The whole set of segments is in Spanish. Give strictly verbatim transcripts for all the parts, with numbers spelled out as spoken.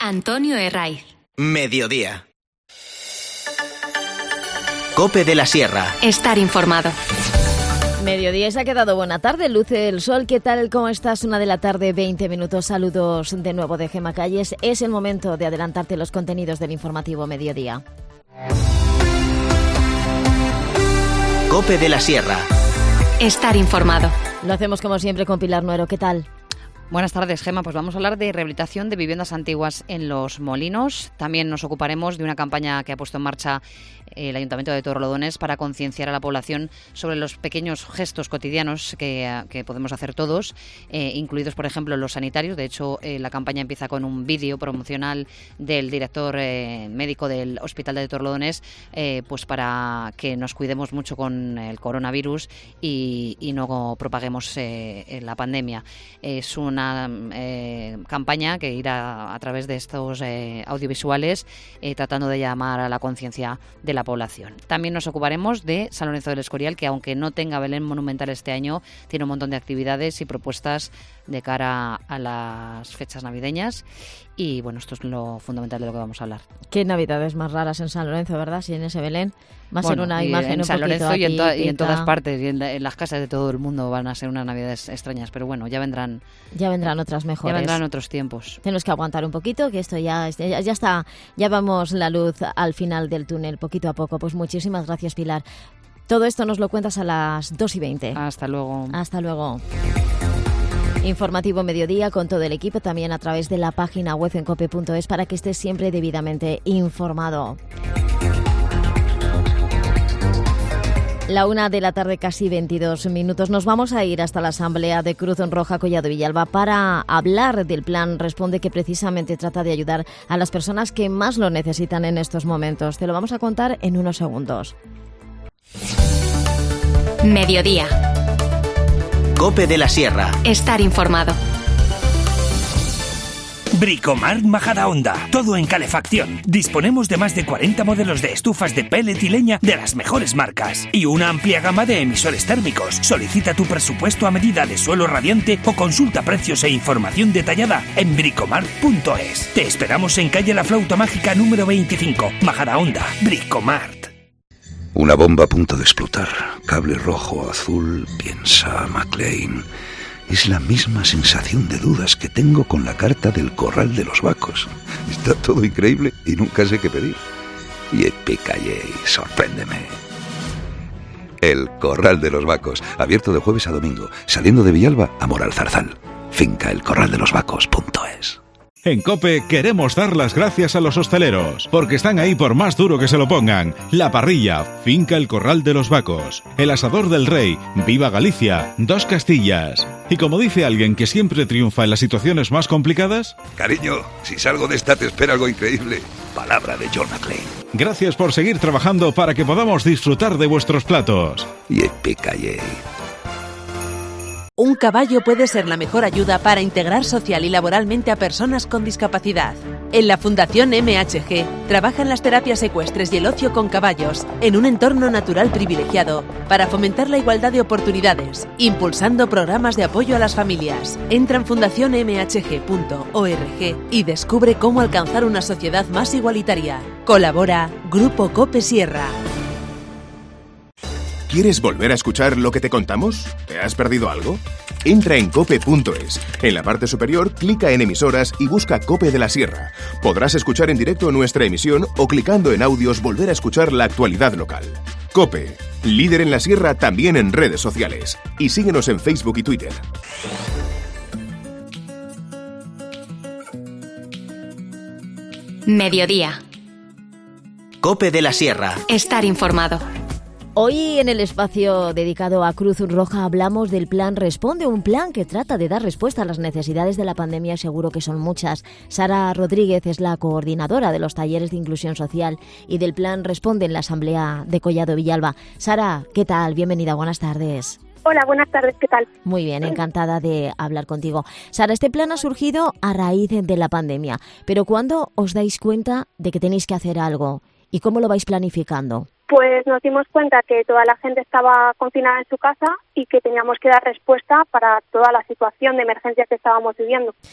Antonio Herraiz. Mediodía. COPE de la Sierra. Estar informado. Mediodía, se ha quedado buena tarde, luce el sol. ¿Qué tal? ¿Cómo estás? Una de la tarde, veinte minutos. Saludos de nuevo de Gemma Calles. Es el momento de adelantarte los contenidos del informativo Mediodía. COPE de la Sierra. Estar informado. Lo hacemos como siempre con Pilar Nuero. ¿Qué tal? Buenas tardes, Gemma. Pues vamos a hablar de rehabilitación de viviendas antiguas en Los Molinos. También nos ocuparemos de una campaña que ha puesto en marcha el Ayuntamiento de Torrelodones para concienciar a la población sobre los pequeños gestos cotidianos que, que podemos hacer todos, eh, incluidos, por ejemplo, los sanitarios. De hecho, eh, la campaña empieza con un vídeo promocional del director eh, médico del Hospital de Torrelodones, eh, pues para que nos cuidemos mucho con el coronavirus y, y no propaguemos eh, la pandemia. Es una eh, campaña que irá a través de estos eh, audiovisuales eh, tratando de llamar a la conciencia de la población. También nos ocuparemos de San Lorenzo del Escorial, que aunque no tenga Belén monumental este año, tiene un montón de actividades y propuestas de cara a las fechas navideñas. Y bueno, esto es lo fundamental de lo que vamos a hablar. Qué navidades más raras en San Lorenzo, ¿verdad? Si en ese Belén va a bueno, ser una imagen en un San poquito Lorenzo y en, to- y en atípica. todas partes, y en, en las casas de todo el mundo van a ser unas navidades extrañas, pero bueno, ya vendrán Ya vendrán otras mejores. ya vendrán otros tiempos. Tenemos que aguantar un poquito, que esto ya, ya, ya está, ya vamos la luz al final del túnel, poquito a poco. Pues muchísimas gracias, Pilar. Todo esto nos lo cuentas a las dos y veinte. Hasta luego. Hasta luego. Informativo Mediodía con todo el equipo, también a través de la página web en cope punto es para que estés siempre debidamente informado. La una de la tarde, casi veintidós minutos. Nos vamos a ir hasta la Asamblea de Cruz Roja Collado Villalba para hablar del plan Responde, que precisamente trata de ayudar a las personas que más lo necesitan en estos momentos. Te lo vamos a contar en unos segundos. Mediodía. COPE de la Sierra. Estar informado. Bricomart Majadahonda, todo en calefacción. Disponemos de más de cuarenta modelos de estufas de pellet y leña de las mejores marcas y una amplia gama de emisores térmicos. Solicita tu presupuesto a medida de suelo radiante o consulta precios e información detallada en bricomart punto es. Te esperamos en calle La Flauta Mágica número veinticinco, Majadahonda. Bricomart. Una bomba a punto de explotar. Cable rojo, azul, piensa McLean. Es la misma sensación de dudas que tengo con la carta del Corral de los Vacos. Está todo increíble y nunca sé qué pedir. Y Epicayey, sorpréndeme. El Corral de los Vacos, abierto de jueves a domingo, saliendo de Villalba a Moral Zarzal. Finca el corral de los vacos punto es. En COPE queremos dar las gracias a los hosteleros, porque están ahí por más duro que se lo pongan. La Parrilla, Finca El Corral de los Vacos, El Asador del Rey, Viva Galicia, Dos Castillas. Y como dice alguien que siempre triunfa en las situaciones más complicadas... Cariño, si salgo de esta te espera algo increíble. Palabra de John McClane. Gracias por seguir trabajando para que podamos disfrutar de vuestros platos. Y Epicayey. Un caballo puede ser la mejor ayuda para integrar social y laboralmente a personas con discapacidad. En la Fundación M H G trabajan las terapias ecuestres y el ocio con caballos en un entorno natural privilegiado para fomentar la igualdad de oportunidades, impulsando programas de apoyo a las familias. Entra en fundación m h g punto org y descubre cómo alcanzar una sociedad más igualitaria. Colabora Grupo COPE Sierra. ¿Quieres volver a escuchar lo que te contamos? ¿Te has perdido algo? Entra en cope punto es. En la parte superior, clica en emisoras y busca COPE de la Sierra. Podrás escuchar en directo nuestra emisión o clicando en audios volver a escuchar la actualidad local. COPE, líder en la Sierra también en redes sociales. Y síguenos en Facebook y Twitter. Mediodía. COPE de la Sierra. Estar informado. Hoy en el espacio dedicado a Cruz Roja hablamos del plan Responde, un plan que trata de dar respuesta a las necesidades de la pandemia, seguro que son muchas. Sara Rodríguez es la coordinadora de los talleres de inclusión social y del plan Responde en la Asamblea de Collado Villalba. Sara, ¿qué tal? Bienvenida, buenas tardes. Hola, buenas tardes, ¿qué tal? Muy bien, encantada de hablar contigo. Sara, este plan ha surgido a raíz de la pandemia, pero ¿cuándo os dais cuenta de que tenéis que hacer algo? ¿Y cómo lo vais planificando? Pues nos dimos cuenta que toda la gente estaba confinada en su casa y que teníamos que dar respuesta para toda la situación de emergencia que estábamos viviendo.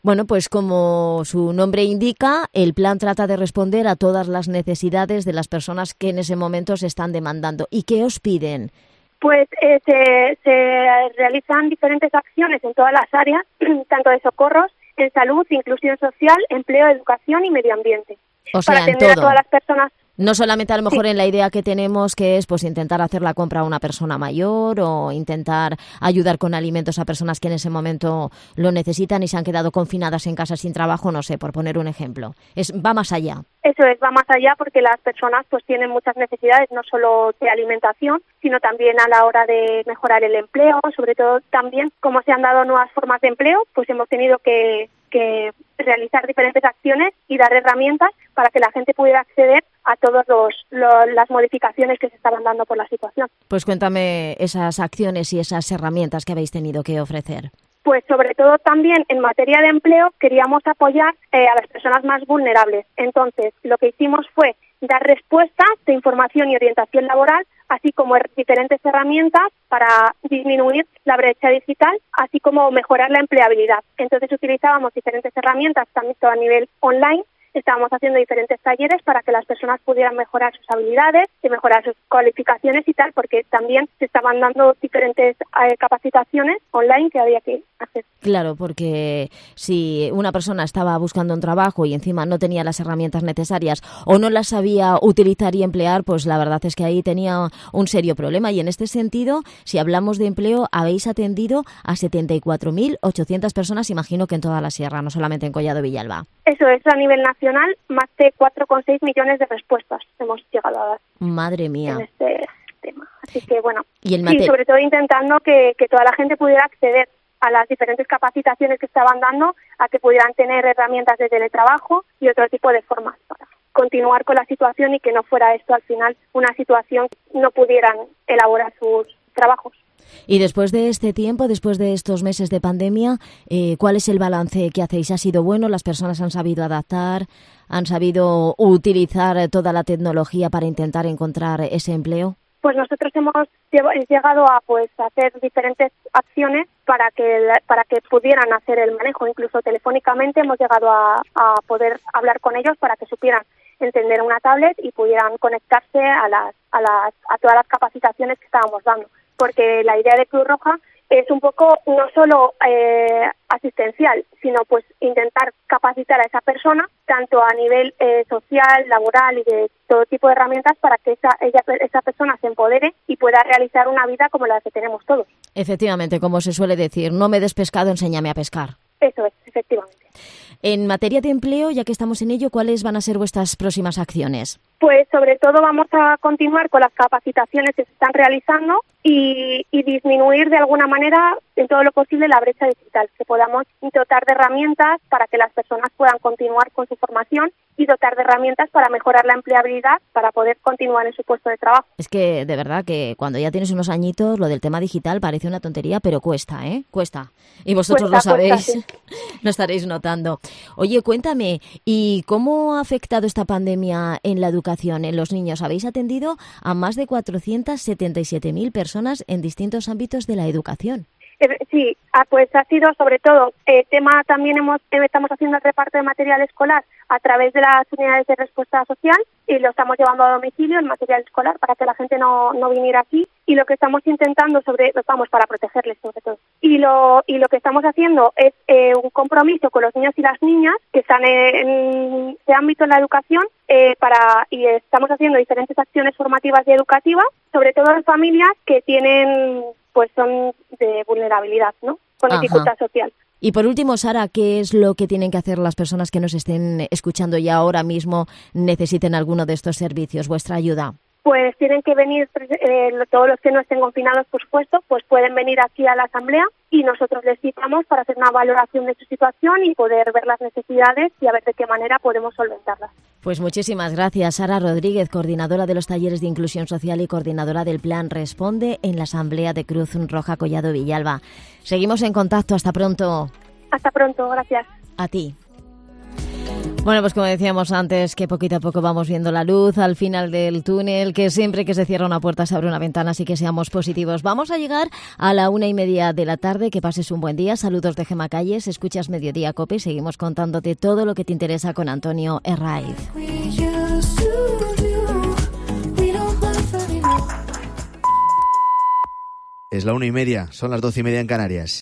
Bueno, pues como su nombre indica, el plan trata de responder a todas las necesidades de las personas que en ese momento se están demandando. ¿Y qué os piden? Pues eh, se, se realizan diferentes acciones en todas las áreas, tanto de socorros, en salud, inclusión social, empleo, educación y medio ambiente. O sea, para atender en todo. a todas las personas. No solamente a lo mejor Sí. en la idea que tenemos, que es pues intentar hacer la compra a una persona mayor o intentar ayudar con alimentos a personas que en ese momento lo necesitan y se han quedado confinadas en casa sin trabajo, no sé, por poner un ejemplo. Es, va más allá. Eso es, va más allá porque las personas pues tienen muchas necesidades, no solo de alimentación, sino también a la hora de mejorar el empleo, sobre todo también como se han dado nuevas formas de empleo, pues hemos tenido que, que realizar diferentes acciones y dar herramientas para que la gente pudiera acceder a todas las modificaciones que se estaban dando por la situación. Pues cuéntame esas acciones y esas herramientas que habéis tenido que ofrecer. Pues sobre todo también en materia de empleo queríamos apoyar eh, a las personas más vulnerables. Entonces, lo que hicimos fue dar respuestas de información y orientación laboral, así como er- diferentes herramientas para disminuir la brecha digital, así como mejorar la empleabilidad. Entonces utilizábamos diferentes herramientas, también todo a nivel online. Estábamos haciendo diferentes talleres para que las personas pudieran mejorar sus habilidades y mejorar sus cualificaciones y tal, porque también se estaban dando diferentes eh, capacitaciones online que había que hacer. Claro, porque si una persona estaba buscando un trabajo y encima no tenía las herramientas necesarias o no las sabía utilizar y emplear, pues la verdad es que ahí tenía un serio problema. Y en este sentido, si hablamos de empleo, habéis atendido a setenta y cuatro mil ochocientas personas, imagino que en toda la sierra, no solamente en Collado Villalba. Eso es, a nivel nacional, más de cuatro coma seis millones de respuestas hemos llegado a dar. Madre mía. En este tema. Así que, bueno, y el sí, mate- sobre todo intentando que, que toda la gente pudiera acceder a las diferentes capacitaciones que estaban dando, a que pudieran tener herramientas de teletrabajo y otro tipo de formas para continuar con la situación y que no fuera esto al final una situación que no pudieran elaborar sus trabajos. Y después de este tiempo, después de estos meses de pandemia, eh, ¿cuál es el balance que hacéis? ¿Ha sido bueno? ¿Las personas han sabido adaptar? ¿Han sabido utilizar toda la tecnología para intentar encontrar ese empleo? Pues nosotros hemos llegado a pues hacer diferentes acciones para que para que pudieran hacer el manejo. Incluso telefónicamente hemos llegado a, a poder hablar con ellos para que supieran encender una tablet y pudieran conectarse a las a las a todas las capacitaciones que estábamos dando. Porque la idea de Cruz Roja es un poco no solo eh, asistencial, sino pues intentar capacitar a esa persona tanto a nivel eh, social, laboral y de todo tipo de herramientas para que esa ella esa persona se empodere y pueda realizar una vida como la que tenemos todos. Efectivamente, como se suele decir, no me des pescado, enséñame a pescar. Eso es, efectivamente. En materia de empleo, ya que estamos en ello, ¿cuáles van a ser vuestras próximas acciones? Pues sobre todo vamos a continuar con las capacitaciones que se están realizando y, y disminuir de alguna manera en todo lo posible la brecha digital, que podamos dotar de herramientas para que las personas puedan continuar con su formación y dotar de herramientas para mejorar la empleabilidad para poder continuar en su puesto de trabajo. Es que de verdad que cuando ya tienes unos añitos lo del tema digital parece una tontería, pero cuesta, ¿eh? Cuesta. Y vosotros Cuesta, lo sabéis, cuesta, sí. Lo estaréis notando. Oye, cuéntame, ¿y cómo ha afectado esta pandemia en la educación, en los niños? Habéis atendido a más de cuatrocientas setenta y siete mil personas en distintos ámbitos de la educación. Sí, pues ha sido sobre todo eh, tema también hemos estamos haciendo el reparto de material escolar a través de las unidades de respuesta social y lo estamos llevando a domicilio el material escolar para que la gente no, no viniera aquí y lo que estamos intentando sobre vamos para protegerles sobre todo y lo y lo que estamos haciendo es eh, un compromiso con los niños y las niñas que están en, en este ámbito en la educación eh, para y estamos haciendo diferentes acciones formativas y educativas sobre todo en familias que tienen pues son de vulnerabilidad, ¿no? Con Ajá. dificultad social. Y por último, Sara, ¿qué es lo que tienen que hacer las personas que nos estén escuchando y ahora mismo necesiten alguno de estos servicios, vuestra ayuda? Pues tienen que venir, eh, todos los que no estén confinados, por supuesto, pues pueden venir aquí a la asamblea y nosotros les citamos para hacer una valoración de su situación y poder ver las necesidades y a ver de qué manera podemos solventarlas. Pues muchísimas gracias, Sara Rodríguez, coordinadora de los talleres de inclusión social y coordinadora del Plan Responde en la Asamblea de Cruz Roja Collado Villalba. Seguimos en contacto, hasta pronto. Hasta pronto, gracias. A ti. Bueno, pues como decíamos antes, que poquito a poco vamos viendo la luz al final del túnel, que siempre que se cierra una puerta se abre una ventana, así que seamos positivos. Vamos a llegar a la una y media de la tarde, que pases un buen día. Saludos de Gemma Calles, escuchas Mediodía Cope y seguimos contándote todo lo que te interesa con Antonio Herraiz. Es la una y media, son las doce y media en Canarias.